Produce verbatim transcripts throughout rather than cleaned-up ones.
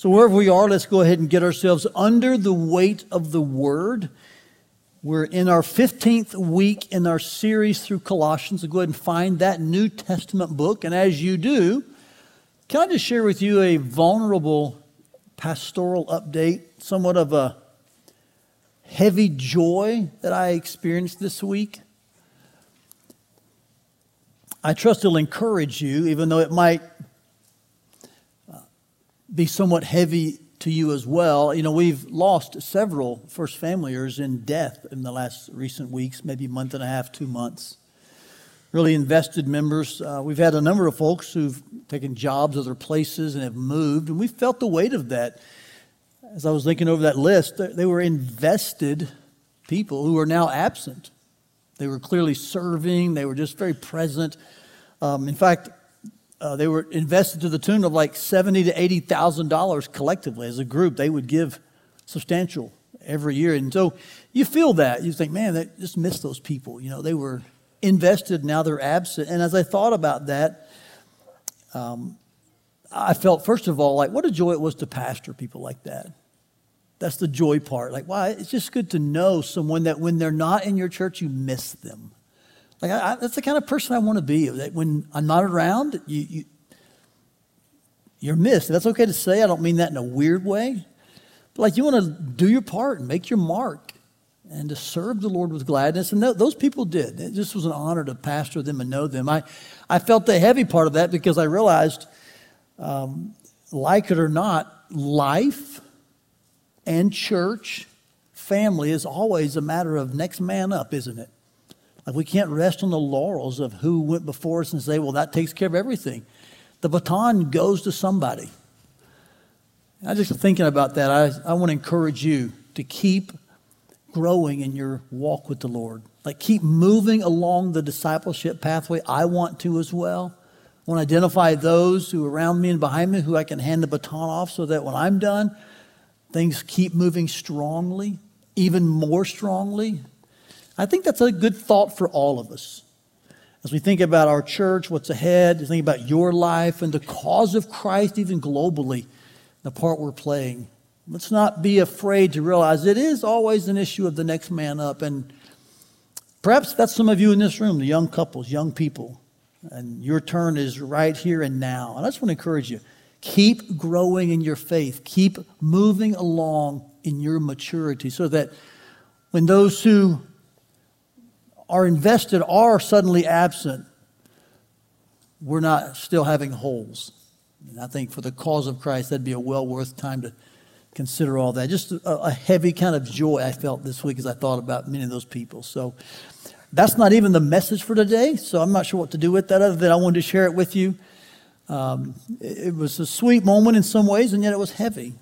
So wherever we are, let's go ahead and get ourselves under the weight of the Word. We're in our fifteenth week in our series through Colossians. So go ahead and find that New Testament book. And as you do, can I just share with you a vulnerable pastoral update, somewhat of a heavy joy that I experienced this week? I trust it'll encourage you, even though it might be somewhat heavy to you as well. You know, we've lost several first familiars in death in the last recent weeks, maybe a month and a half, two months. Really invested members. Uh, we've had a number of folks who've taken jobs other places and have moved, and we felt the weight of that. As I was looking over that list, they were invested people who are now absent. They were clearly serving. They were just very present. Um, in fact, uh, they were invested to the tune of like seventy thousand to eighty thousand dollars collectively as a group. They would give substantial every year. And so you feel that. You think, man, they just miss those people. You know, they were invested, now they're absent. And as I thought about that, um, I felt, first of all, like what a joy it was to pastor people like that. That's the joy part. Like, wow, it's just good to know someone that when they're not in your church, you miss them. Like, I, I, that's the kind of person I want to be. That when I'm not around, you, you, you're missed. That's okay to say. I don't mean that in a weird way. But like, you want to do your part and make your mark and to serve the Lord with gladness. And th- those people did. It just was an honor to pastor them and know them. I, I felt the heavy part of that because I realized, um, like it or not, life and church, family is always a matter of next man up, isn't it? Like we can't rest on the laurels of who went before us and say, well, that takes care of everything. The baton goes to somebody. I just thinking about that, I, I want to encourage you to keep growing in your walk with the Lord. Like keep moving along the discipleship pathway. I want to as well. I want to identify those who are around me and behind me who I can hand the baton off so that when I'm done, things keep moving strongly, even more strongly. I think that's a good thought for all of us. As we think about our church, what's ahead, think about your life and the cause of Christ, even globally, the part we're playing. Let's not be afraid to realize it is always an issue of the next man up. And perhaps that's some of you in this room, the young couples, young people. And your turn is right here and now. And I just want to encourage you. Keep growing in your faith. Keep moving along in your maturity so that when those who are invested are suddenly absent, we're not still having holes. And I think for the cause of Christ, that'd be a well worth time to consider all that. Just a, a heavy kind of joy I felt this week as I thought about many of those people. So that's not even the message for today. So I'm not sure what to do with that other than I wanted to share it with you. Um, it was a sweet moment in some ways, and yet it was heavy.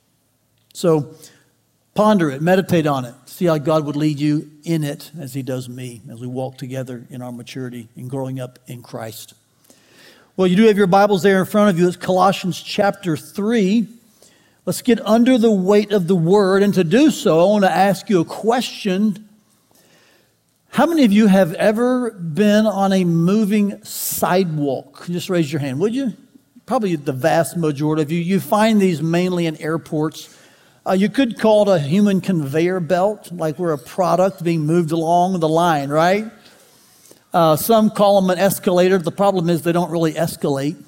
So ponder it, meditate on it, see how God would lead you in it as he does me, as we walk together in our maturity and growing up in Christ. Well, you do have your Bibles there in front of you. It's Colossians chapter three. Let's get under the weight of the Word, and to do so, I want to ask you a question. How many of you have ever been on a moving sidewalk? Just raise your hand, would you? Probably the vast majority of you. You find these mainly in airports. Uh, you could call it a human conveyor belt, like we're a product being moved along the line, right? Uh, some call them an escalator. The problem is they don't really escalate.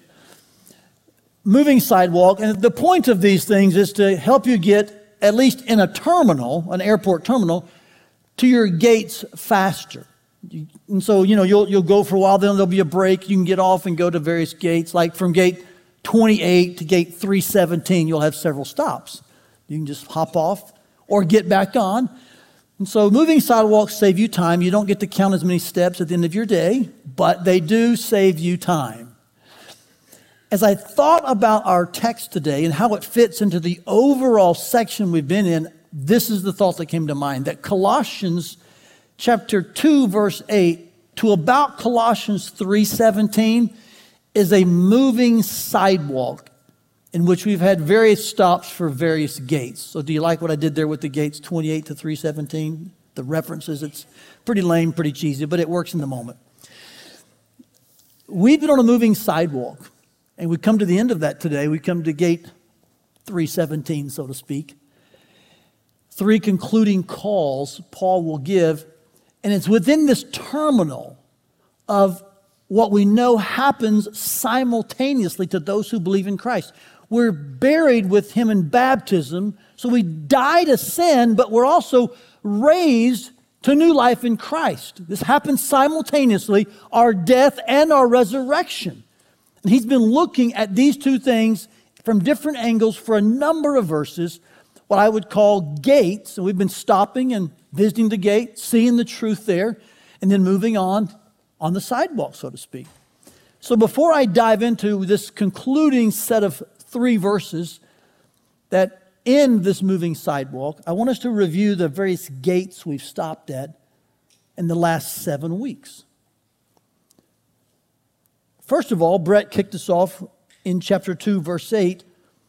Moving sidewalk, and the point of these things is to help you get, at least in a terminal, an airport terminal, to your gates faster. And so, you know, you'll you'll go for a while, then there'll be a break. You can get off and go to various gates. Like from gate twenty-eight to gate three seventeen, you'll have several stops. You can just hop off or get back on. And so moving sidewalks save you time. You don't get to count as many steps at the end of your day, but they do save you time. As I thought about our text today and how it fits into the overall section we've been in, this is the thought that came to mind, that Colossians chapter two, verse eight, to about Colossians three seventeen is a moving sidewalk in which we've had various stops for various gates. So do you like what I did there with the gates twenty-eight to three seventeen? The references, it's pretty lame, pretty cheesy, but it works in the moment. We've been on a moving sidewalk, and we come to the end of that today. We come to gate three seventeen, so to speak. Three concluding calls Paul will give, and it's within this terminal of what we know happens simultaneously to those who believe in Christ. We're buried with him in baptism, so we die to sin, but we're also raised to new life in Christ. This happens simultaneously, our death and our resurrection. And he's been looking at these two things from different angles for a number of verses, what I would call gates. And we've been stopping and visiting the gate, seeing the truth there, and then moving on on the sidewalk, so to speak. So before I dive into this concluding set of three verses that end this moving sidewalk, I want us to review the various gates we've stopped at in the last seven weeks. First of all, Brett kicked us off in chapter two, verse eight.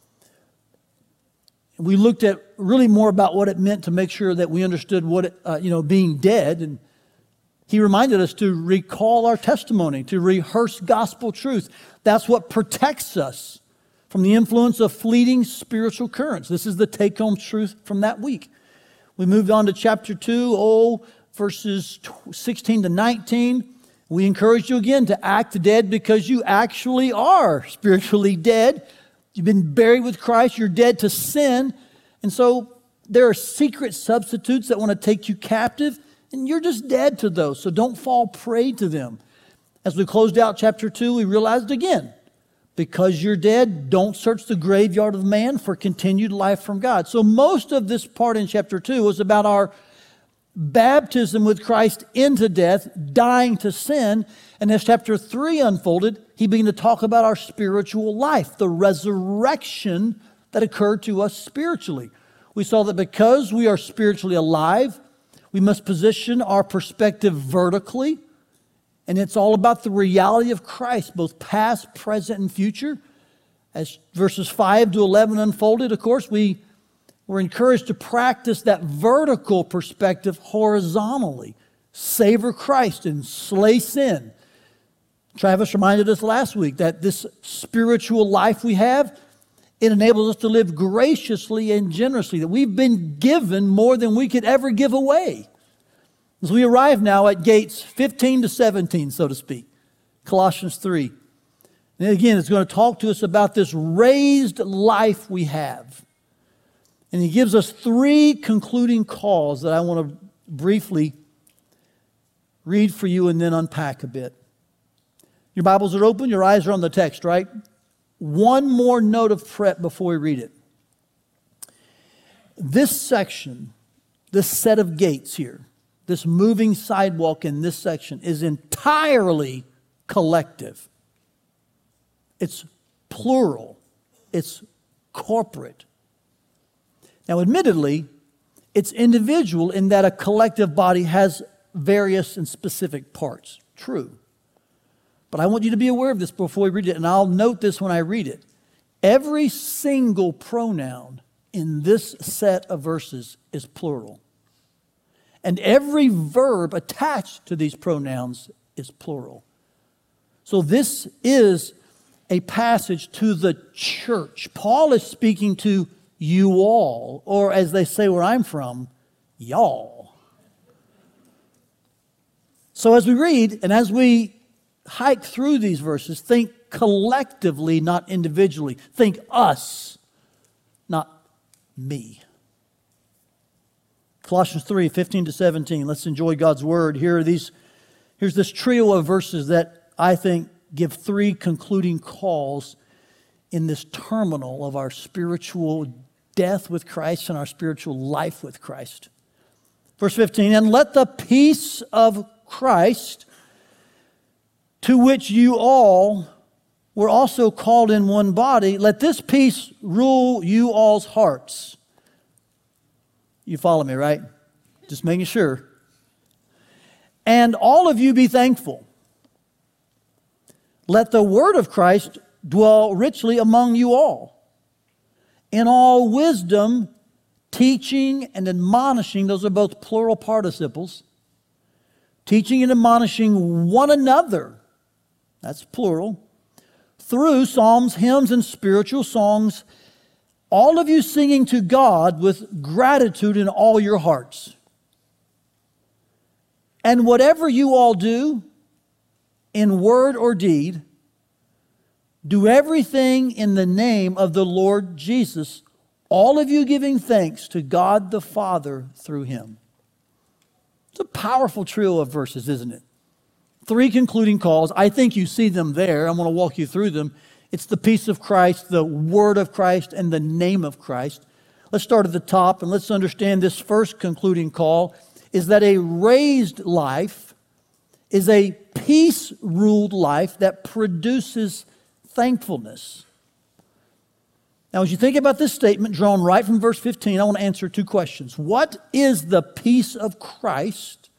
We looked at really more about what it meant to make sure that we understood what, it, uh, you know, being dead. And he reminded us to recall our testimony, to rehearse gospel truth. That's what protects us from the influence of fleeting spiritual currents. This is the take-home truth from that week. We moved on to chapter two, oh, verses sixteen to nineteen. We encourage you again to act dead because you actually are spiritually dead. You've been buried with Christ. You're dead to sin. And so there are secret substitutes that want to take you captive, and you're just dead to those. So don't fall prey to them. As we closed out chapter two, we realized again, because you're dead, don't search the graveyard of man for continued life from God. So most of this part in chapter two was about our baptism with Christ into death, dying to sin. And as chapter three unfolded, he began to talk about our spiritual life, the resurrection that occurred to us spiritually. We saw that because we are spiritually alive, we must position our perspective vertically. And it's all about the reality of Christ, both past, present, and future. As verses five to eleven unfolded, of course, we were encouraged to practice that vertical perspective horizontally. Savor Christ and slay sin. Travis reminded us last week that this spiritual life we have, it enables us to live graciously and generously, that we've been given more than we could ever give away. As we arrive now at gates fifteen to seventeen, so to speak, Colossians three. And again, it's going to talk to us about this raised life we have. And he gives us three concluding calls that I want to briefly read for you and then unpack a bit. Your Bibles are open, your eyes are on the text, right? One more note of prep before we read it. This section, this set of gates here, this moving sidewalk in this section is entirely collective. It's plural. It's corporate. Now, admittedly, it's individual in that a collective body has various and specific parts. True. But I want you to be aware of this before we read it, and I'll note this when I read it. Every single pronoun in this set of verses is plural. And every verb attached to these pronouns is plural. So this is a passage to the church. Paul is speaking to you all, or as they say where I'm from, y'all. So as we read and as we hike through these verses, think collectively, not individually. Think us, not me. Colossians three, fifteen to seventeen. Let's enjoy God's word. Here are these, here's this trio of verses that I think give three concluding calls in this terminal of our spiritual death with Christ and our spiritual life with Christ. Verse fifteen, and let the peace of Christ, to which you all were also called in one body, let this peace rule you all's hearts. You follow me, right? Just making sure. And all of you be thankful. Let the word of Christ dwell richly among you all. In all wisdom, teaching and admonishing, those are both plural participles. Teaching and admonishing one another, that's plural, through psalms, hymns, and spiritual songs, All of you singing to God with gratitude in all your hearts. And whatever you all do, in word or deed, do everything in the name of the Lord Jesus, all of you giving thanks to God the Father through him. It's a powerful trio of verses, isn't it? Three concluding calls. I think you see them there. I'm going to walk you through them. It's the peace of Christ, the word of Christ, and the name of Christ. Let's start at the top and let's understand this first concluding call is that a raised life is a peace-ruled life that produces thankfulness. Now, as you think about this statement drawn right from verse fifteen, I want to answer two questions. What is the peace of Christ?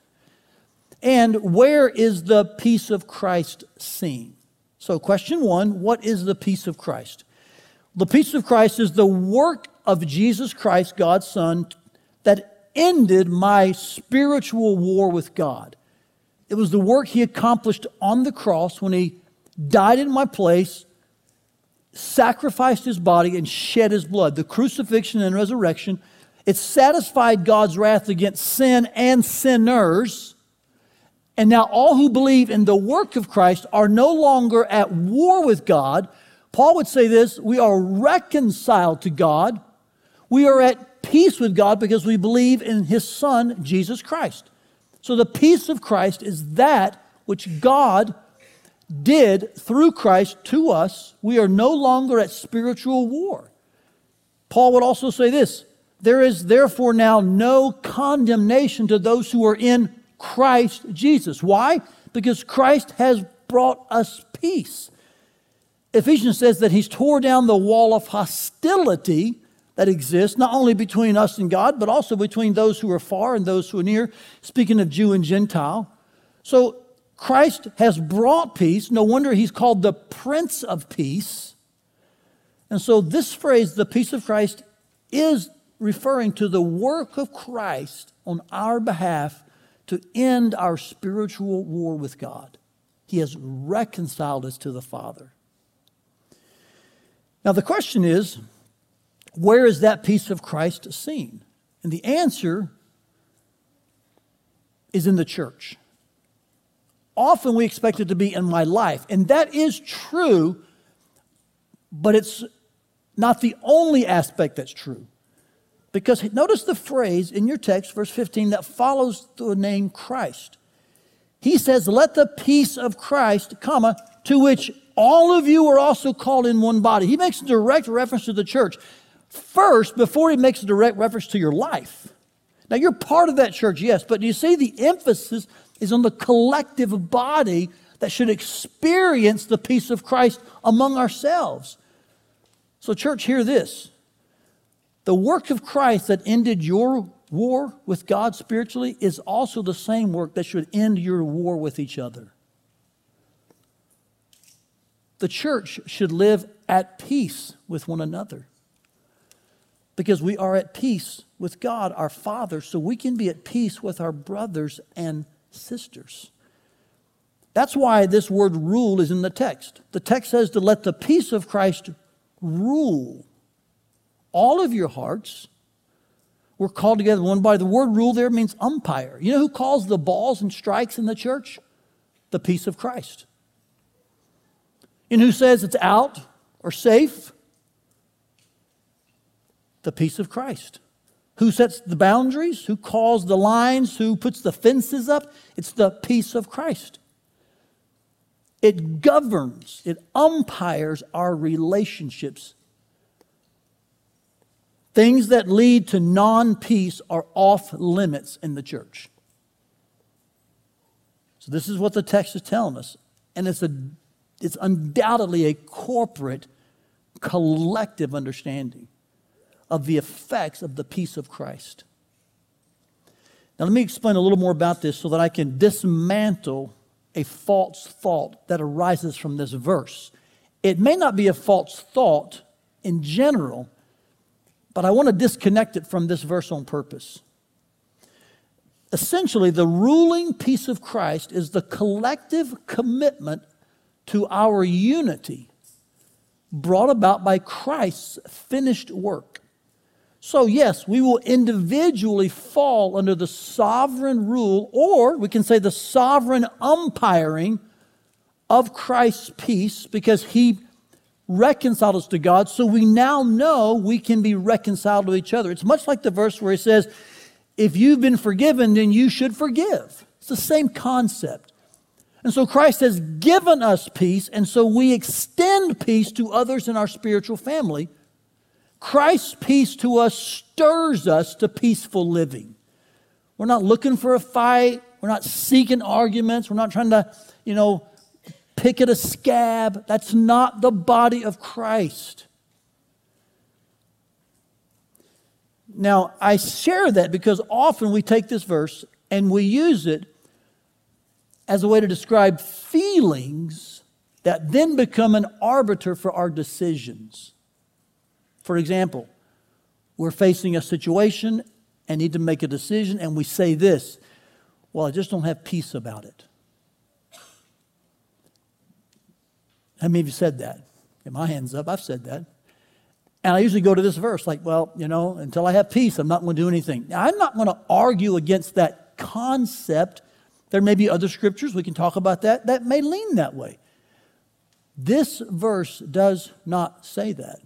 And where is the peace of Christ seen? So question one, what is the peace of Christ? The peace of Christ is the work of Jesus Christ, God's Son, that ended my spiritual war with God. It was the work he accomplished on the cross when he died in my place, sacrificed his body, and shed his blood. The crucifixion and resurrection, it satisfied God's wrath against sin and sinners. And now all who believe in the work of Christ are no longer at war with God. Paul would say this, we are reconciled to God. We are at peace with God because we believe in his Son, Jesus Christ. So the peace of Christ is that which God did through Christ to us. We are no longer at spiritual war. Paul would also say this, there is therefore now no condemnation to those who are in Christ Jesus. Why? Because Christ has brought us peace. Ephesians says that he's tore down the wall of hostility that exists, not only between us and God, but also between those who are far and those who are near, speaking of Jew and Gentile. So Christ has brought peace. No wonder he's called the Prince of Peace. And so this phrase, the peace of Christ, is referring to the work of Christ on our behalf to end our spiritual war with God. He has reconciled us to the Father. Now the question is, where is that peace of Christ seen? And the answer is in the church. Often we expect it to be in my life, and that is true, but it's not the only aspect that's true. Because notice the phrase in your text, verse fifteen, that follows the name Christ. He says, let the peace of Christ, comma, to which all of you are also called in one body. He makes a direct reference to the church first before he makes a direct reference to your life. Now you're part of that church, yes, but you see the emphasis is on the collective body that should experience the peace of Christ among ourselves. So church, hear this. The work of Christ that ended your war with God spiritually is also the same work that should end your war with each other. The church should live at peace with one another because we are at peace with God, our Father, so we can be at peace with our brothers and sisters. That's why this word rule is in the text. The text says to let the peace of Christ rule all of your hearts. We're called together one body. The word rule there means umpire. You know who calls the balls and strikes in the church? The peace of Christ. And who says it's out or safe? The peace of Christ. Who sets the boundaries? Who calls the lines? Who puts the fences up? It's the peace of Christ. It governs, it umpires our relationships. Things that lead to non-peace are off limits in the church. So this is what the text is telling us. And it's a it's undoubtedly a corporate, collective understanding of the effects of the peace of Christ. Now let me explain a little more about this so that I can dismantle a false thought that arises from this verse. It may not be a false thought in general, but I want to disconnect it from this verse on purpose. Essentially, the ruling peace of Christ is the collective commitment to our unity brought about by Christ's finished work. So yes, we will individually fall under the sovereign rule, or we can say the sovereign umpiring of Christ's peace, because he reconciled us to God, so we now know we can be reconciled to each other. It's much like the verse where he says, if you've been forgiven, then you should forgive. It's the same concept. And so Christ has given us peace, and so we extend peace to others in our spiritual family. Christ's peace to us stirs us to peaceful living. We're not looking for a fight. We're not seeking arguments. We're not trying to, you know, pick at a scab. That's not the body of Christ. Now, I share that because often we take this verse and we use it as a way to describe feelings that then become an arbiter for our decisions. For example, we're facing a situation and need to make a decision, and we say this, well, I just don't have peace about it. How many of you said that? Get my hands up, I've said that. And I usually go to this verse like, well, you know, until I have peace, I'm not going to do anything. Now, I'm not going to argue against that concept. There may be other scriptures, we can talk about that, that may lean that way. This verse does not say that.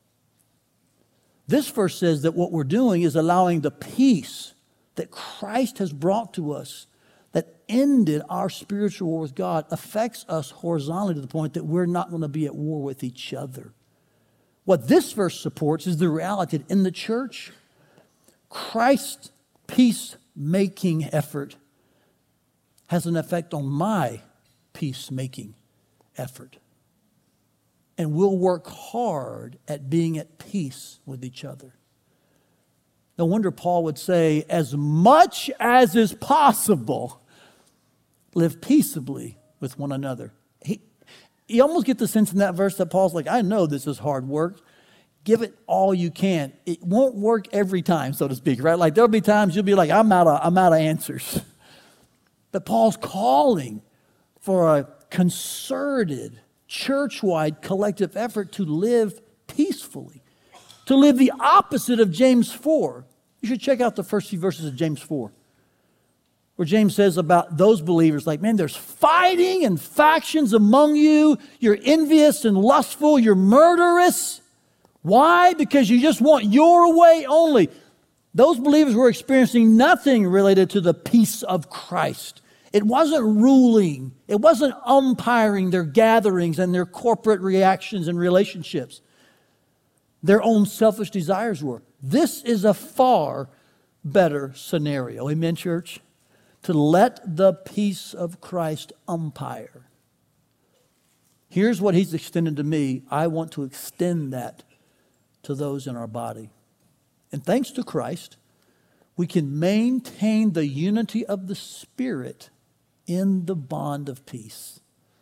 This verse says that what we're doing is allowing the peace that Christ has brought to us, that ended our spiritual war with God, affects us horizontally to the point that we're not going to be at war with each other. What this verse supports is the reality that in the church, Christ's peacemaking effort has an effect on my peacemaking effort. And we'll work hard at being at peace with each other. No wonder Paul would say, as much as is possible, live peaceably with one another. He, you almost get the sense in that verse that Paul's like, I know this is hard work. Give it all you can. It won't work every time, so to speak, right? Like there'll be times you'll be like, I'm out of, I'm out of answers. But Paul's calling for a concerted, church-wide collective effort to live peacefully, to live the opposite of James four. You should check out the first few verses of James four, where James says about those believers, like, man, there's fighting and factions among you. You're envious and lustful. You're murderous. Why? Because you just want your way only. Those believers were experiencing nothing related to the peace of Christ. It wasn't ruling. It wasn't umpiring their gatherings and their corporate reactions and relationships. Their own selfish desires were. This is a far better scenario. Amen, church? To let the peace of Christ umpire. Here's what he's extended to me. I want to extend that to those in our body. And thanks to Christ, we can maintain the unity of the Spirit in the bond of peace.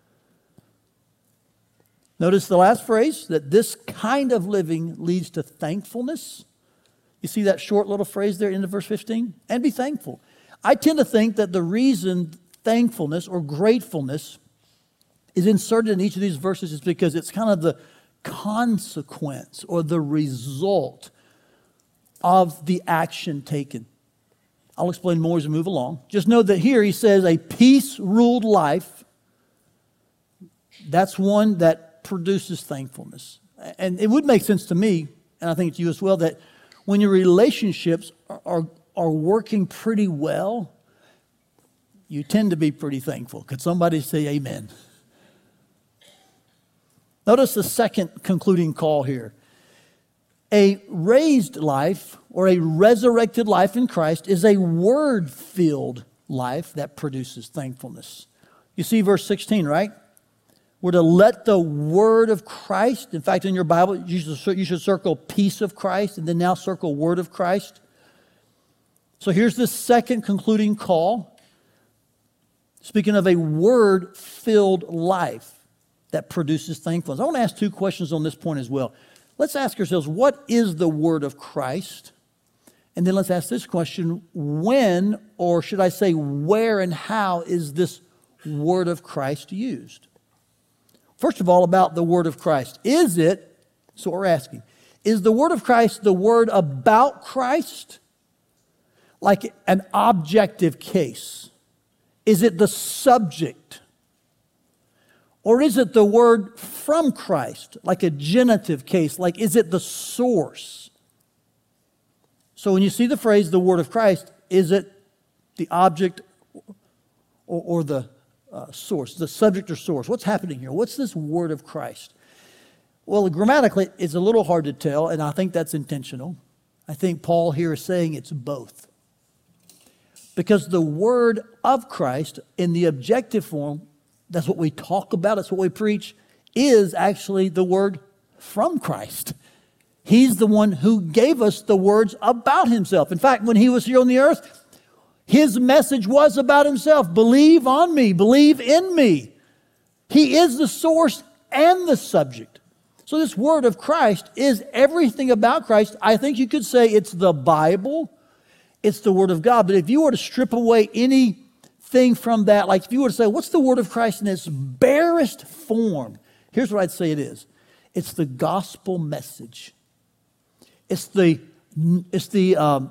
Notice the last phrase, that this kind of living leads to thankfulness. You see that short little phrase there in verse fifteen? And be thankful. I tend to think that the reason thankfulness or gratefulness is inserted in each of these verses is because it's kind of the consequence or the result of the action taken. I'll explain more as we move along. Just know that here he says a peace-ruled life, that's one that produces thankfulness. And it would make sense to me, and I think it's you as well, that when your relationships are, are, are working pretty well, you tend to be pretty thankful. Could somebody say amen? Notice the second concluding call here. A raised life or a resurrected life in Christ is a word-filled life that produces thankfulness. You see verse sixteen, right? We're to let the word of Christ, in fact, in your Bible, you should, you should circle peace of Christ and then now circle word of Christ. So here's the second concluding call. Speaking of a word-filled life that produces thankfulness. I want to ask two questions on this point as well. Let's ask ourselves, what is the word of Christ? And then let's ask this question, when, or should I say where and how is this word of Christ used? First of all, about the word of Christ. Is it, so we're asking, is the word of Christ the word about Christ? Like an objective case? Is it the subject? Or is it the word from Christ, like a genitive case? Like, is it the source? So when you see the phrase, the word of Christ, is it the object or, or the uh, source, the subject or source? What's happening here? What's this word of Christ? Well, grammatically, it's a little hard to tell, and I think that's intentional. I think Paul here is saying it's both. Because the word of Christ in the objective form, that's what we talk about, that's what we preach, is actually the word from Christ. He's the one who gave us the words about himself. In fact, when he was here on the earth, his message was about himself. Believe on me, believe in me. He is the source and the subject. So this word of Christ is everything about Christ. I think you could say it's the Bible, it's the word of God. But if you were to strip away anything from that, like if you were to say, what's the word of Christ in its barest form? Here's what I'd say it is. It's the gospel message. It's the, it's the um,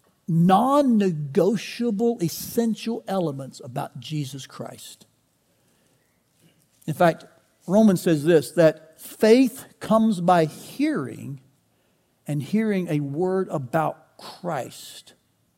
non-negotiable essential elements about Jesus Christ. In fact, Romans says this, that faith comes by hearing, and hearing a word about Christ.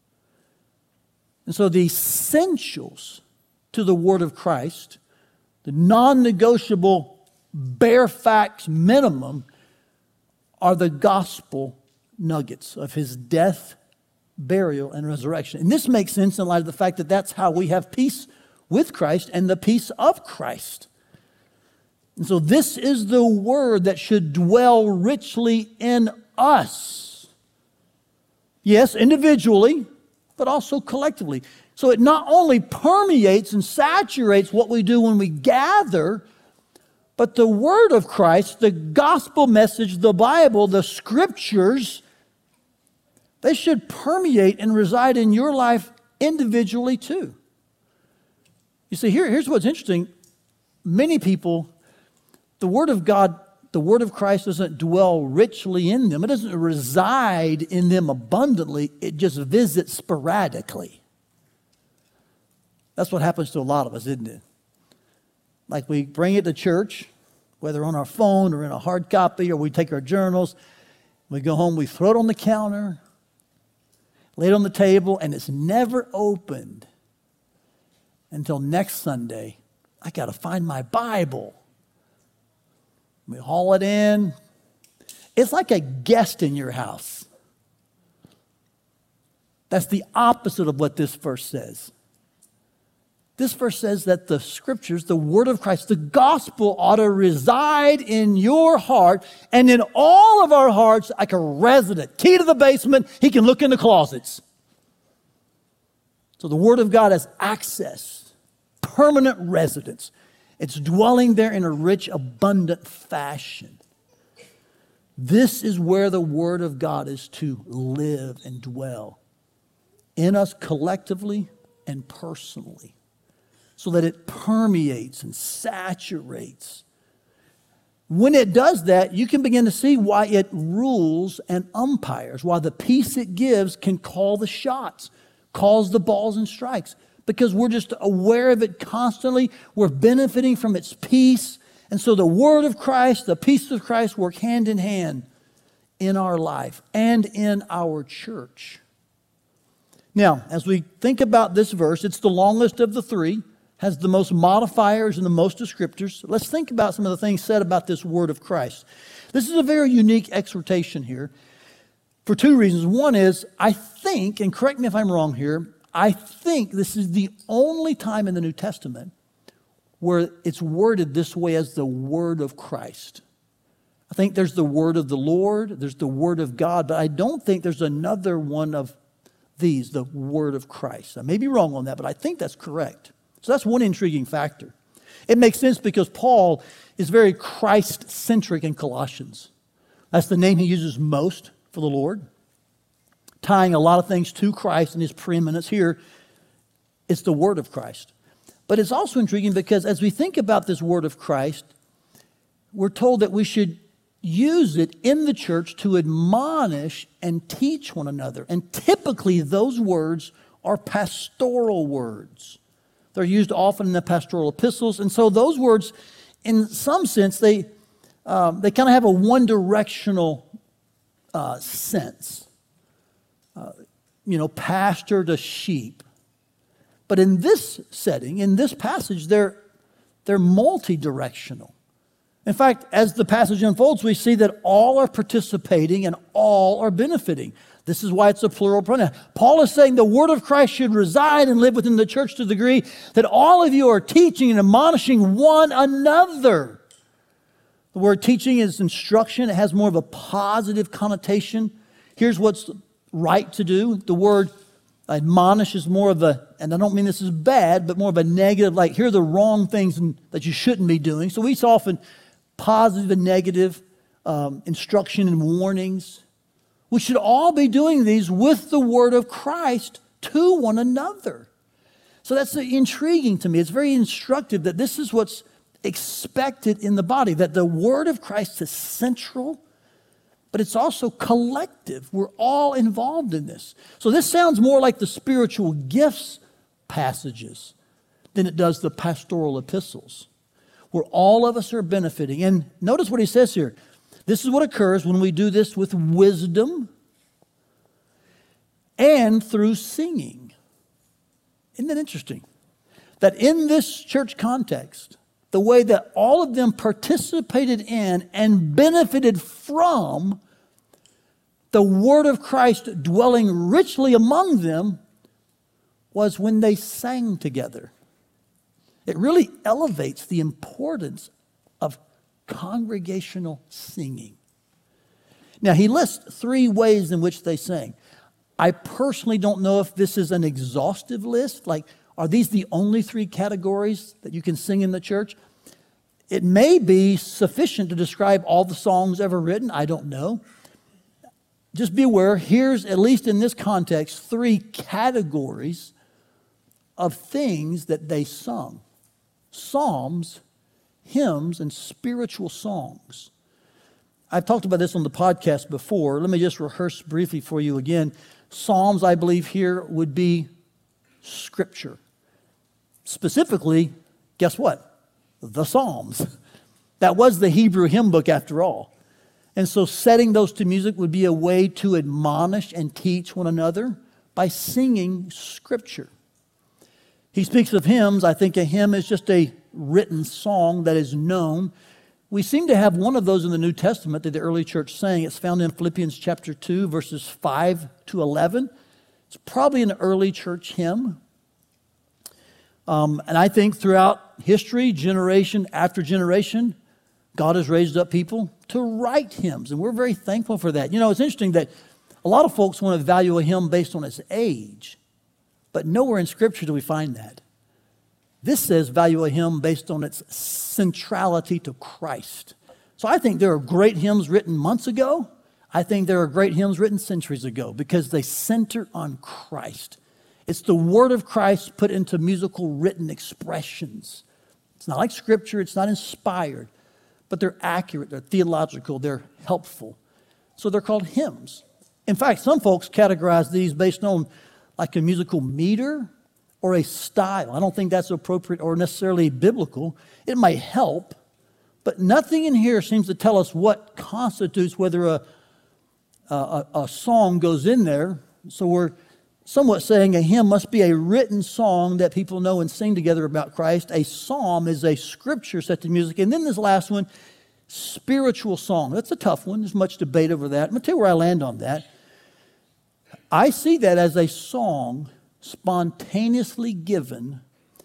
And so the essentials to the word of Christ, the non-negotiable bare facts minimum, are the gospel nuggets of his death, burial, and resurrection. And this makes sense in light of the fact that that's how we have peace with Christ and the peace of Christ. And so this is the word that should dwell richly in us. Yes, individually, but also collectively. So it not only permeates and saturates what we do when we gather, but the word of Christ, the gospel message, the Bible, the scriptures, they should permeate and reside in your life individually too. You see, here, here's what's interesting. Many people, the word of God, the word of Christ doesn't dwell richly in them. It doesn't reside in them abundantly. It just visits sporadically. That's what happens to a lot of us, isn't it? Like we bring it to church, whether on our phone or in a hard copy, or we take our journals. We go home, we throw it on the counter, lay it on the table, and it's never opened until next Sunday. I got to find my Bible. We haul it in. It's like a guest in your house. That's the opposite of what this verse says. This verse says that the scriptures, the word of Christ, the gospel ought to reside in your heart and in all of our hearts like a resident. Key to the basement, he can look in the closets. So the word of God has access, permanent residence. It's dwelling there in a rich, abundant fashion. This is where the word of God is to live and dwell in us collectively and personally, so that it permeates and saturates. When it does that, you can begin to see why it rules and umpires, why the peace it gives can call the shots, calls the balls and strikes. Because we're just aware of it constantly. We're benefiting from its peace. And so the word of Christ, the peace of Christ work hand in hand in our life and in our church. Now, as we think about this verse, it's the longest of the three, has the most modifiers and the most descriptors. Let's think about some of the things said about this word of Christ. This is a very unique exhortation here for two reasons. One is, I think, and correct me if I'm wrong here, I think this is the only time in the New Testament where it's worded this way as the word of Christ. I think there's the word of the Lord, there's the word of God, but I don't think there's another one of these, the word of Christ. I may be wrong on that, but I think that's correct. So that's one intriguing factor. It makes sense because Paul is very Christ-centric in Colossians. That's the name he uses most for the Lord, tying a lot of things to Christ and his preeminence. Here, it's the word of Christ. But it's also intriguing because as we think about this word of Christ, we're told that we should use it in the church to admonish and teach one another. And typically those words are pastoral words. They're used often in the pastoral epistles. And so those words, in some sense, they, um, they kind of have a one-directional uh, sense. Uh, you know, pastor to sheep. But in this setting, in this passage, they're, they're multi-directional. In fact, as the passage unfolds, we see that all are participating and all are benefiting. This is why it's a plural pronoun. Paul is saying the word of Christ should reside and live within the church to the degree that all of you are teaching and admonishing one another. The word teaching is instruction. It has more of a positive connotation. Here's what's right to do. The word admonish is more of a, and I don't mean this is bad, but more of a negative, like here are the wrong things that you shouldn't be doing. So we often positive and negative um, instruction and warnings. We should all be doing these with the word of Christ to one another. So that's intriguing to me. It's very instructive that this is what's expected in the body, that the word of Christ is central, but it's also collective. We're all involved in this. So this sounds more like the spiritual gifts passages than it does the pastoral epistles, where all of us are benefiting. And notice what he says here. This is what occurs when we do this with wisdom and through singing. Isn't that interesting? That in this church context, the way that all of them participated in and benefited from the word of Christ dwelling richly among them was when they sang together. It really elevates the importance of congregational singing. Now, he lists three ways in which they sang. I personally don't know if this is an exhaustive list. Like, are these the only three categories that you can sing in the church? It may be sufficient to describe all the songs ever written. I don't know. Just be aware, here's, at least in this context, three categories of things that they sung. Psalms, hymns, and spiritual songs. I've talked about this on the podcast before. Let me just rehearse briefly for you again. Psalms, I believe here, would be Scripture. Specifically, guess what? The Psalms. That was the Hebrew hymn book after all. And so setting those to music would be a way to admonish and teach one another by singing Scripture. He speaks of hymns. I think a hymn is just a written song that is known. We seem to have one of those in the New Testament that the early church sang. It's found in Philippians chapter two, verses five to eleven. It's probably an early church hymn. Um, and I think throughout history, generation after generation, God has raised up people to write hymns. And we're very thankful for that. You know, it's interesting that a lot of folks want to value a hymn based on its age. But nowhere in Scripture do we find that. This says value a hymn based on its centrality to Christ. So I think there are great hymns written months ago. I think there are great hymns written centuries ago because they center on Christ. It's the word of Christ put into musical written expressions. It's not like Scripture. It's not inspired. But they're accurate. They're theological. They're helpful. So they're called hymns. In fact, some folks categorize these based on like a musical meter or a style. I don't think that's appropriate or necessarily biblical. It might help, but nothing in here seems to tell us what constitutes whether a, a, a song goes in there. So we're somewhat saying a hymn must be a written song that people know and sing together about Christ. A psalm is a scripture set to music. And then this last one, spiritual song. That's a tough one. There's much debate over that. I'm going to tell you where I land on that. I see that as a song spontaneously given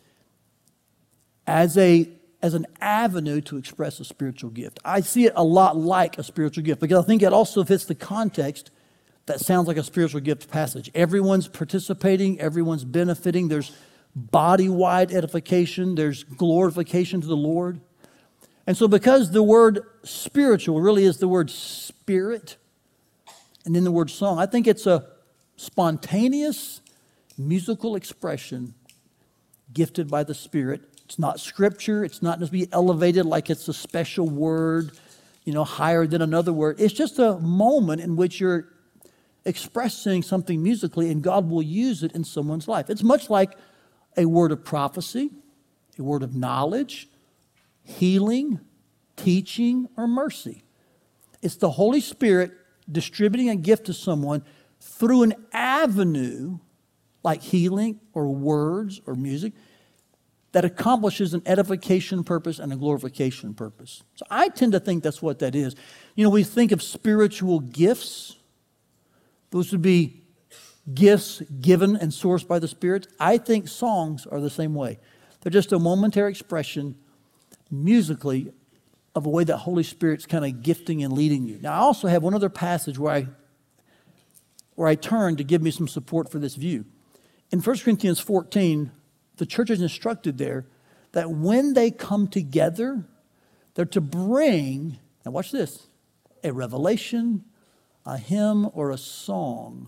as a as an avenue to express a spiritual gift. I see it a lot like a spiritual gift because I think it also fits the context that sounds like a spiritual gift passage. Everyone's participating, everyone's benefiting. There's body-wide edification, there's glorification to the Lord. And so because the word spiritual really is the word spirit and then the word song, I think it's a spontaneous musical expression gifted by the Spirit It's not scripture. It's not to be elevated like it's a special word, you know, higher than another word. It's just a moment in which you're expressing something musically and God will use it in someone's life. It's much like a word of prophecy, a word of knowledge, healing, teaching, or mercy. It's the Holy Spirit distributing a gift to someone through an avenue like healing or words or music that accomplishes an edification purpose and a glorification purpose. So I tend to think that's what that is. You know, we think of spiritual gifts. Those would be gifts given and sourced by the Spirit. I think songs are the same way. They're just a momentary expression musically of a way that Holy Spirit's kind of gifting and leading you. Now, I also have one other passage where I, where I turn to give me some support for this view. In First Corinthians fourteen, the church is instructed there that when they come together, they're to bring, now watch this, a revelation, a hymn, or a song.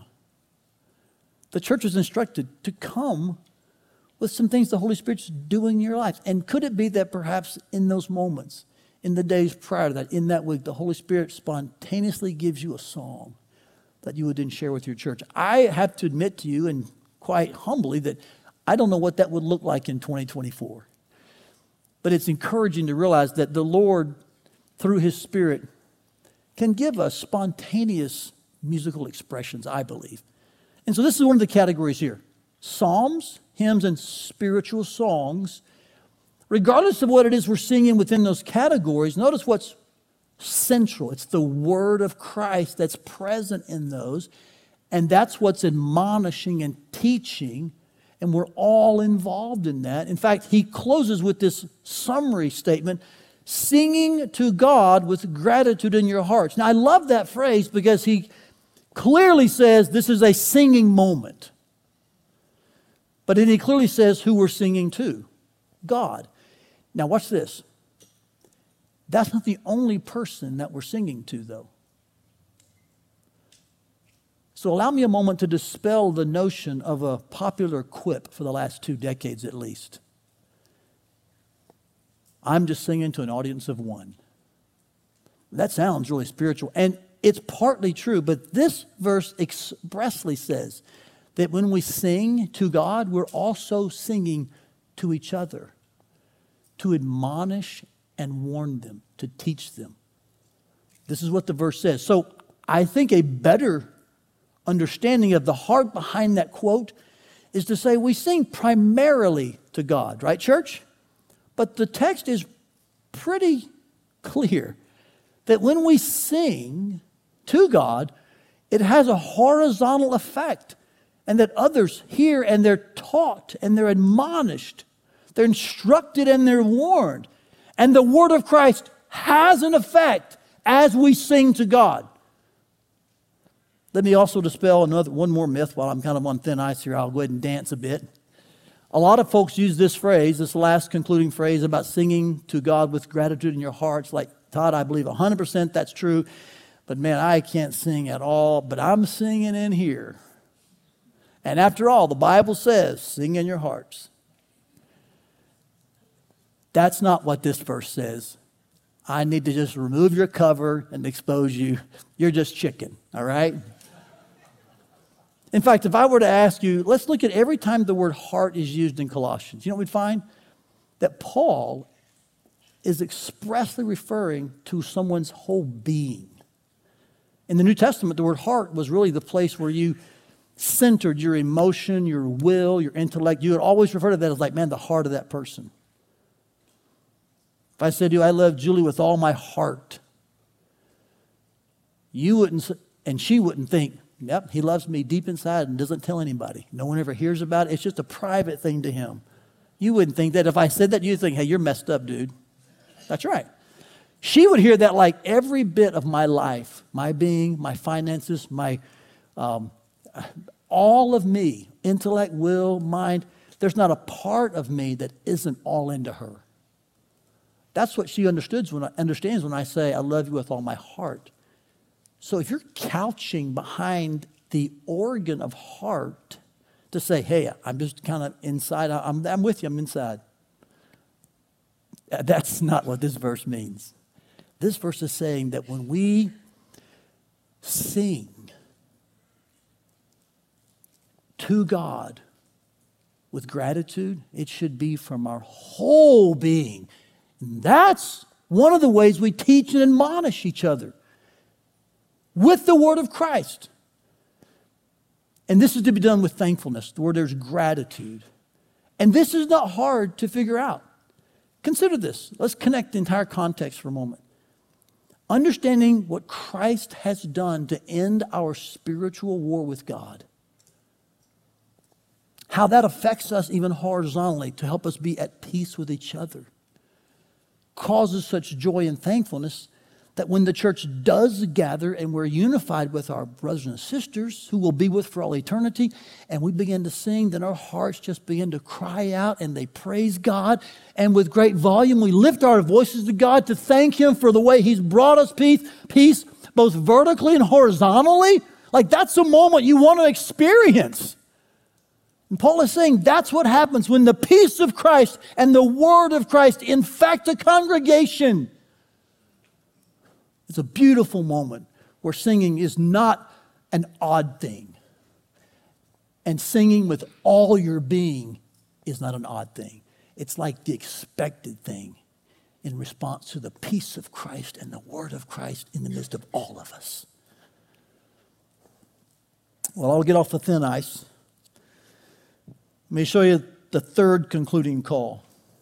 The church is instructed to come with some things the Holy Spirit's doing in your life. And could it be that perhaps in those moments, in the days prior to that, in that week, the Holy Spirit spontaneously gives you a song that you would then share with your church? I have to admit to you, and quite humbly, that I don't know what that would look like in twenty twenty-four. But it's encouraging to realize that the Lord, through His Spirit, can give us spontaneous musical expressions, I believe. And so this is one of the categories here. Psalms, hymns, and spiritual songs. Regardless of what it is we're singing within those categories, notice what's central. It's the word of Christ that's present in those. And that's what's admonishing and teaching. And we're all involved in that. In fact, he closes with this summary statement, singing to God with gratitude in your hearts. Now, I love that phrase because he clearly says this is a singing moment. But then he clearly says who we're singing to, God. Now, watch this. That's not the only person that we're singing to, though. So allow me a moment to dispel the notion of a popular quip for the last two decades at least. I'm just singing to an audience of one. That sounds really spiritual, and it's partly true, but this verse expressly says that when we sing to God, we're also singing to each other, to admonish and warn them, to teach them. This is what the verse says. So I think a better understanding of the heart behind that quote is to say we sing primarily to God, right, church? But the text is pretty clear that when we sing to God, it has a horizontal effect, and that others hear and they're taught and they're admonished, they're instructed and they're warned. And the word of Christ has an effect as we sing to God. Let me also dispel another one more myth while I'm kind of on thin ice here. I'll go ahead and dance a bit. A lot of folks use this phrase, this last concluding phrase about singing to God with gratitude in your hearts. Like, Todd, I believe one hundred percent that's true. But man, I can't sing at all. But I'm singing in here. And after all, the Bible says, sing in your hearts. That's not what this verse says. I need to just remove your cover and expose you. You're just chicken, all right? In fact, if I were to ask you, let's look at every time the word heart is used in Colossians. You know what we'd find? That Paul is expressly referring to someone's whole being. In the New Testament, the word heart was really the place where you centered your emotion, your will, your intellect. You would always refer to that as like, man, the heart of that person. If I said to you, I love Julie with all my heart, you wouldn't, and she wouldn't think, yep, he loves me deep inside and doesn't tell anybody. No one ever hears about it. It's just a private thing to him. You wouldn't think that. If I said that, you'd think, hey, you're messed up, dude. That's right. She would hear that like every bit of my life, my being, my finances, my um, all of me, intellect, will, mind. There's not a part of me that isn't all into her. That's what she understands when I, understands when I say, I love you with all my heart. So if you're couching behind the organ of heart to say, hey, I'm just kind of inside, I'm, I'm with you, I'm inside. That's not what this verse means. This verse is saying that when we sing to God with gratitude, it should be from our whole being. And that's one of the ways we teach and admonish each other with the word of Christ. And this is to be done with thankfulness, where there's gratitude. And this is not hard to figure out. Consider this. Let's connect the entire context for a moment. Understanding what Christ has done to end our spiritual war with God. How that affects us even horizontally to help us be at peace with each other. Causes such joy and thankfulness that when the church does gather and we're unified with our brothers and sisters who will be with for all eternity, and we begin to sing, then our hearts just begin to cry out and they praise God. And with great volume, we lift our voices to God to thank Him for the way He's brought us peace, peace both vertically and horizontally. Like that's a moment you want to experience. And Paul is saying that's what happens when the peace of Christ and the word of Christ infect a congregation. It's a beautiful moment where singing is not an odd thing. And singing with all your being is not an odd thing. It's like the expected thing in response to the peace of Christ and the word of Christ in the midst of all of us. Well, I'll get off the thin ice. Let me show you the third concluding call.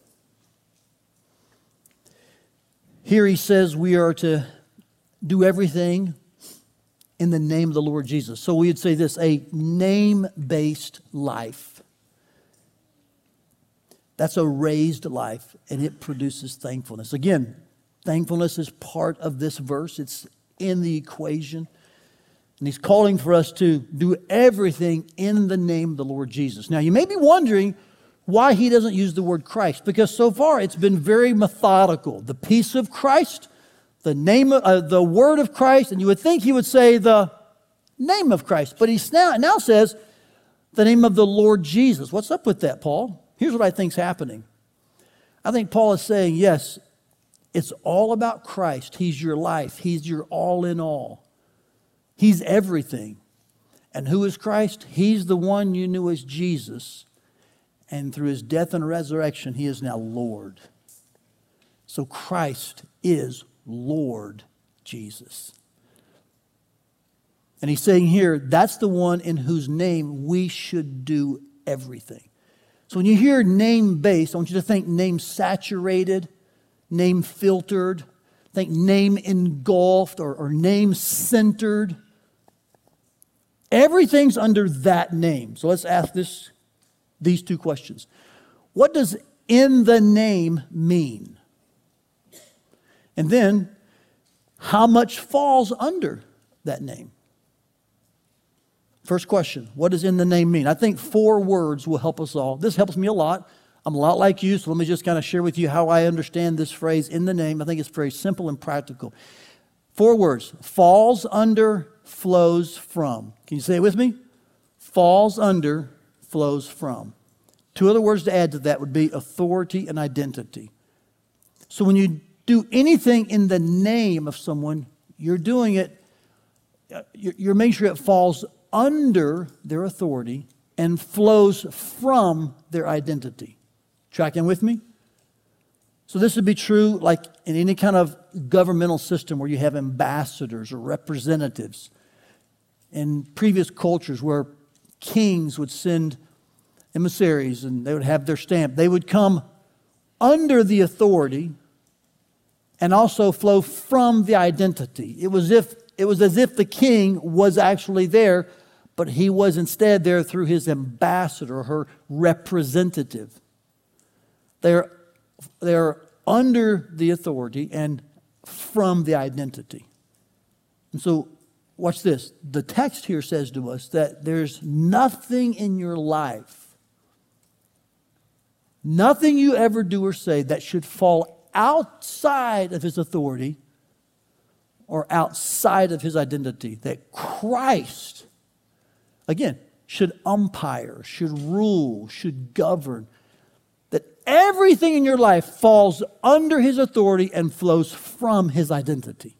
Here he says we are to do everything in the name of the Lord Jesus. So we would say this, a name-based life. That's a raised life, and it produces thankfulness. Again, thankfulness is part of this verse. It's in the equation. And he's calling for us to do everything in the name of the Lord Jesus. Now, you may be wondering why he doesn't use the word Christ, because so far it's been very methodical. The peace of Christ, the name of, uh, the word of Christ, and you would think he would say the name of Christ. But he now, now says the name of the Lord Jesus. What's up with that, Paul? Here's what I think's happening. I think Paul is saying, yes, it's all about Christ. He's your life. He's your all in all. He's everything. And who is Christ? He's the one you knew as Jesus. And through his death and resurrection, he is now Lord. So Christ is Lord Jesus. And he's saying here, that's the one in whose name we should do everything. So when you hear name-based, I want you to think name-saturated, name-filtered, think name-engulfed or, or name-centered. Everything's under that name. So let's ask this, these two questions. What does in the name mean? And then, how much falls under that name? First question, what does in the name mean? I think four words will help us all. This helps me a lot. I'm a lot like you, so let me just kind of share with you how I understand this phrase, in the name. I think it's very simple and practical. Four words, falls under, flows from. Can you say it with me? Falls under, flows from. Two other words to add to that would be authority and identity. So when you do anything in the name of someone, you're doing it, you're making sure it falls under their authority and flows from their identity. Tracking with me? So this would be true like in any kind of governmental system where you have ambassadors or representatives. In previous cultures where kings would send emissaries and they would have their stamp, they would come under the authority and also flow from the identity. It was if it was as if the king was actually there, but he was instead there through his ambassador, her representative. They're, they're under the authority and from the identity. And so, watch this. The text here says to us that there's nothing in your life, nothing you ever do or say that should fall outside of his authority or outside of his identity. That Christ, again, should umpire, should rule, should govern. That Everything in your life falls under his authority and flows from his identity.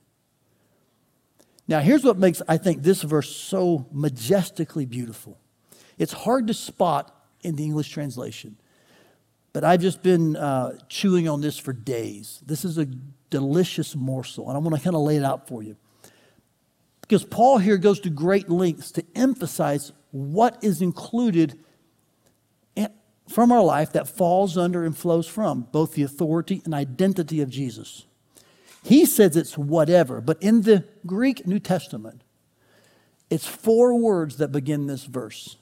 Now, here's what makes, I think, this verse so majestically beautiful. It's hard to spot in the English translation, but I've just been uh, chewing on this for days. This is a delicious morsel, and I want to kind of lay it out for you. Because Paul here goes to great lengths to emphasize what is included in, from our life that falls under and flows from both the authority and identity of Jesus. He says it's whatever, but in the Greek New Testament, it's four words that begin this verse.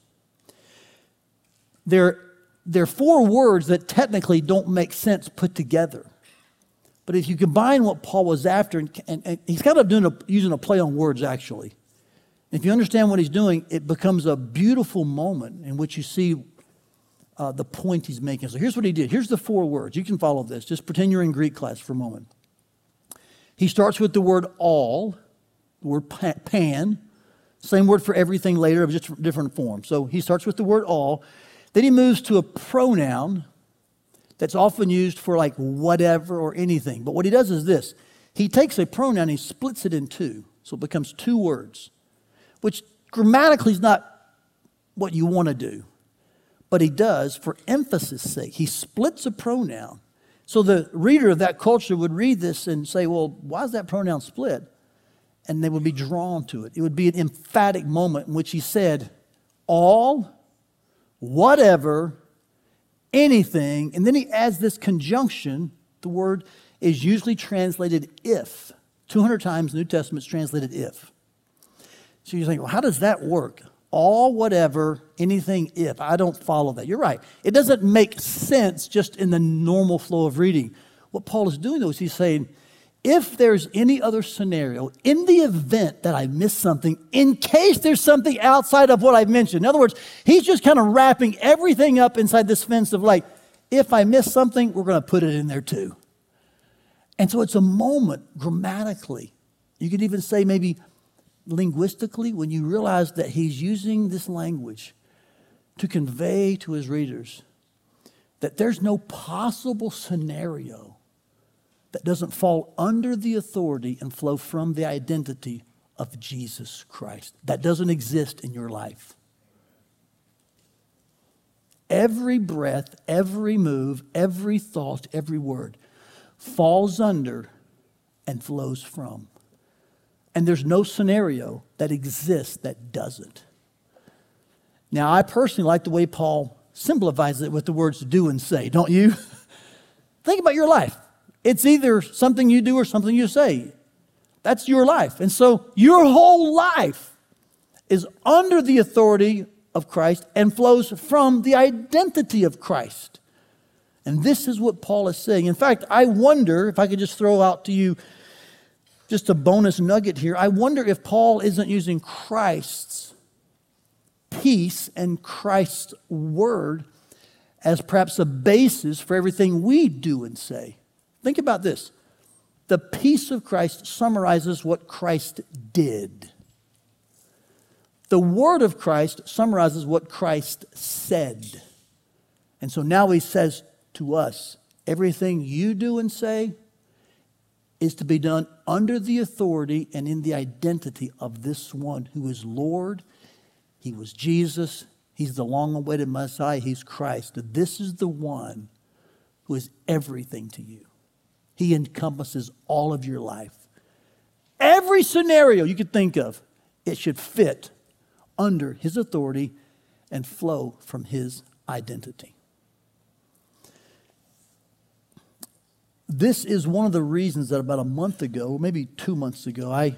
They're, they're four words that technically don't make sense put together. But if you combine what Paul was after, and, and, and he's kind of doing a, using a play on words, actually. If you understand what he's doing, it becomes a beautiful moment in which you see uh, the point he's making. So here's what he did. Here's the four words. You can follow this. Just pretend you're in Greek class for a moment. He starts with the word all, the word pan, same word for everything later, but just different form. So he starts with the word all. Then he moves to a pronoun that's often used for like whatever or anything. But what he does is this. He takes a pronoun and he splits it in two. So it becomes two words, which grammatically is not what you want to do. But he does for emphasis' sake. He splits a pronoun. So the reader of that culture would read this and say, well, why is that pronoun split? And they would be drawn to it. It would be an emphatic moment in which he said, all, whatever, anything. And then he adds this conjunction. The word is usually translated if. two hundred times in the New Testament it's translated if. So you think, well, how does that work? All, whatever, anything, if. I don't follow that. You're right. It doesn't make sense just in the normal flow of reading. What Paul is doing, though, is he's saying, if there's any other scenario, in the event that I miss something, in case there's something outside of what I've mentioned. In other words, he's just kind of wrapping everything up inside this fence of like, if I miss something, we're going to put it in there too. And so it's a moment grammatically. You could even say maybe linguistically, when you realize that he's using this language to convey to his readers that there's no possible scenario that doesn't fall under the authority and flow from the identity of Jesus Christ. That doesn't exist in your life. Every breath, every move, every thought, every word falls under and flows from. And there's no scenario that exists that doesn't. Now, I personally like the way Paul simplifies it with the words do and say, don't you? Think about your life. It's either something you do or something you say. That's your life. And so your whole life is under the authority of Christ and flows from the identity of Christ. And this is what Paul is saying. In fact, I wonder, if I could just throw out to you just a bonus nugget here, I wonder if Paul isn't using Christ's peace and Christ's word as perhaps a basis for everything we do and say. Think about this. The peace of Christ summarizes what Christ did. The word of Christ summarizes what Christ said. And so now he says to us, everything you do and say is to be done under the authority and in the identity of this one who is Lord. He was Jesus. He's the long-awaited Messiah. He's Christ. This is the one who is everything to you. He encompasses all of your life. Every scenario you could think of, it should fit under his authority and flow from his identity. This is one of the reasons that about a month ago, or maybe two months ago, I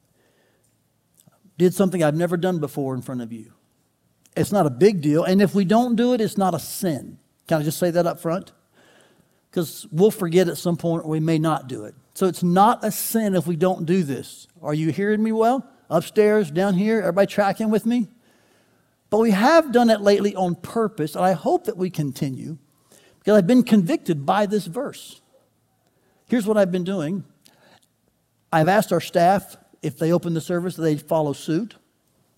did something I've never done before in front of you. It's not a big deal, and if we don't do it, it's not a sin. Can I just say that up front? Because we'll forget at some point or we may not do it. So it's not a sin if we don't do this. Are you hearing me well? Upstairs, down here, everybody tracking with me? But we have done it lately on purpose, and I hope that we continue because I've been convicted by this verse. Here's what I've been doing. I've asked our staff if they open the service, that they follow suit.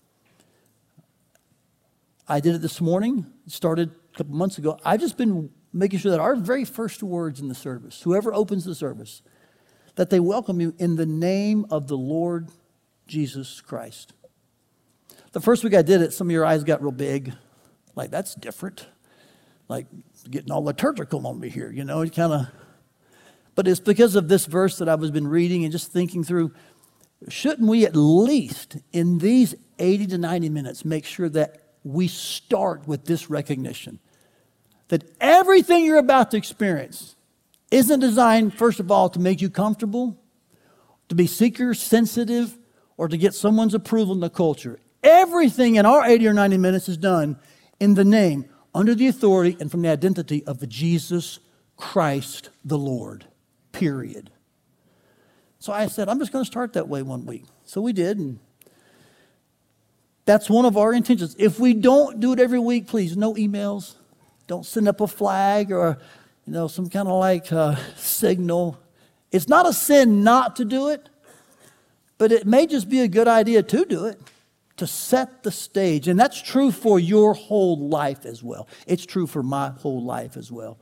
I did it this morning. It started a couple months ago. I've just been making sure that our very first words in the service, whoever opens the service, that they welcome you in the name of the Lord Jesus Christ. The first week I did it, some of your eyes got real big. Like, that's different. Like, getting all liturgical on me here, you know, it kind of. But it's because of this verse that I've been reading and just thinking through. Shouldn't we at least in these eighty to ninety minutes make sure that we start with this recognition that everything you're about to experience isn't designed, first of all, to make you comfortable, to be seeker sensitive, or to get someone's approval in the culture. Everything in our eighty or ninety minutes is done in the name, under the authority, and from the identity of Jesus Christ the Lord, period. So I said, I'm just going to start that way one week. So we did, and that's one of our intentions. If we don't do it every week, please, no emails. Don't send up a flag or, you know, some kind of like uh, signal. It's not a sin not to do it, but it may just be a good idea to do it, to set the stage. And that's true for your whole life as well. It's true for my whole life as well.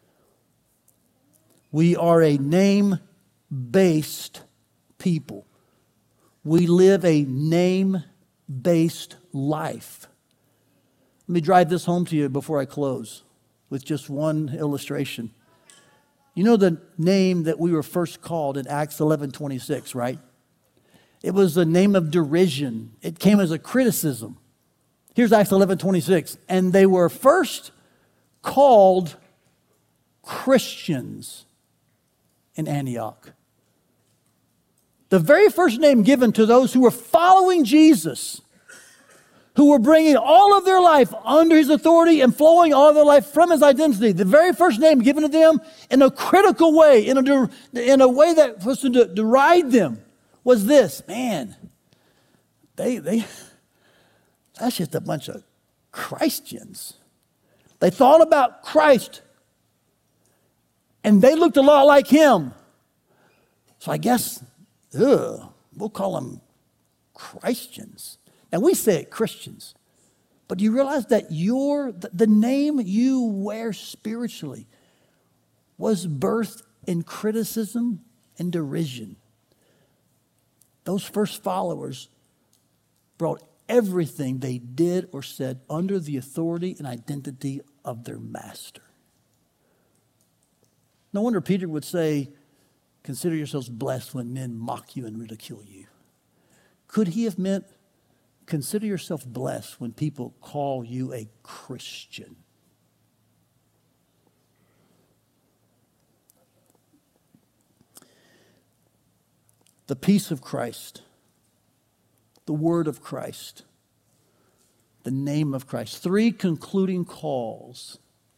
We are a name-based people. We live a name-based life. Let me drive this home to you before I close with just one illustration. You know the name that we were first called in Acts eleven twenty-six, right? It was a name of derision. It came as a criticism. Here's Acts eleven twenty-six. And they were first called Christians in Antioch. The very first name given to those who were following Jesus, who were bringing all of their life under his authority and flowing all of their life from his identity. The very first name given to them in a critical way, in a, in a way that was to deride them, was this. Man, they, they, that's just a bunch of Christians. They thought about Christ, and they looked a lot like him. So I guess, ugh, we'll call them Christians. Now, we say it Christians, but do you realize that your the, the name you wear spiritually was birthed in criticism and derision? Those first followers brought everything they did or said under the authority and identity of their master. No wonder Peter would say, consider yourselves blessed when men mock you and ridicule you. Could he have meant, consider yourself blessed when people call you a Christian? The peace of Christ, the word of Christ, the name of Christ. Three concluding calls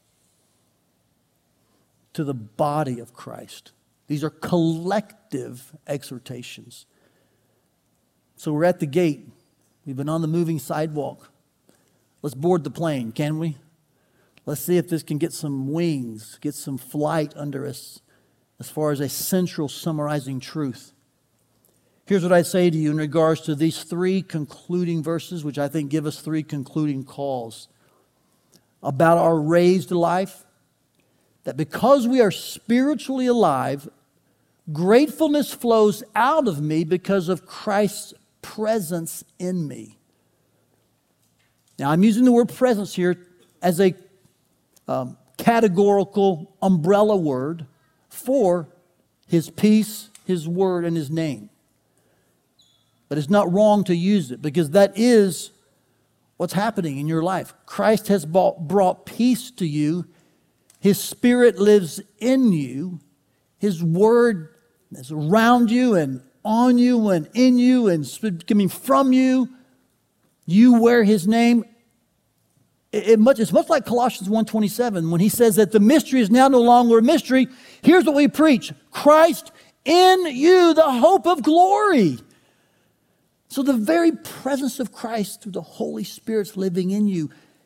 to the body of Christ. These are collective exhortations. So we're at the gate. We've been on the moving sidewalk. Let's board the plane, can we? Let's see if this can get some wings, get some flight under us as far as a central summarizing truth. Here's what I say to you in regards to these three concluding verses, which I think give us three concluding calls about our raised life, that because we are spiritually alive, gratefulness flows out of me because of Christ's presence in me. Now, I'm using the word presence here as a um, categorical umbrella word for his peace, his word, and his name. But it's not wrong to use it because that is what's happening in your life. Christ has brought, brought peace to you. His Spirit lives in you. His word is around you and on you and in you and coming from you. You wear his name. It, it much, it's much like Colossians one twenty-seven when he says that the mystery is now no longer a mystery. Here's what we preach. Christ in you, the hope of glory. So the very presence of Christ through the Holy Spirit's living in you.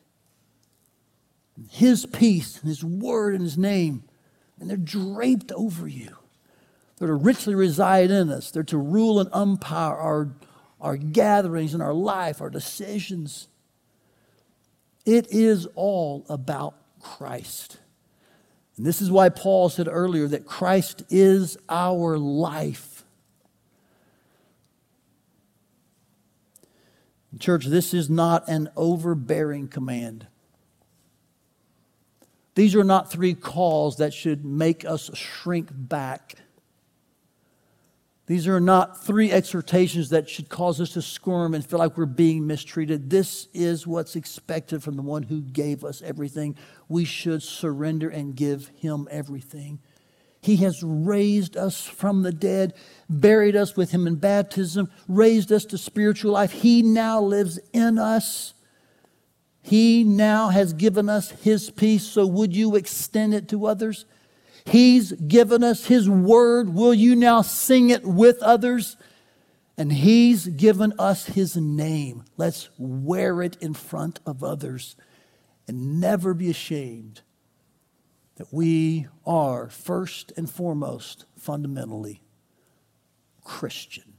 His peace, and his word, and his name, and they're draped over you. They're to richly reside in us. They're to rule and umpire our, our gatherings and our life, our decisions. It is all about Christ. And this is why Paul said earlier that Christ is our life. Church, this is not an overbearing command. These are not three calls that should make us shrink back. These are not three exhortations that should cause us to squirm and feel like we're being mistreated. This is what's expected from the one who gave us everything. We should surrender and give him everything. He has raised us from the dead, buried us with him in baptism, raised us to spiritual life. He now lives in us. He now has given us his peace, so would you extend it to others? He's given us his word. Will you now sing it with others? And he's given us his name. Let's wear it in front of others and never be ashamed that we are first and foremost, fundamentally, Christian.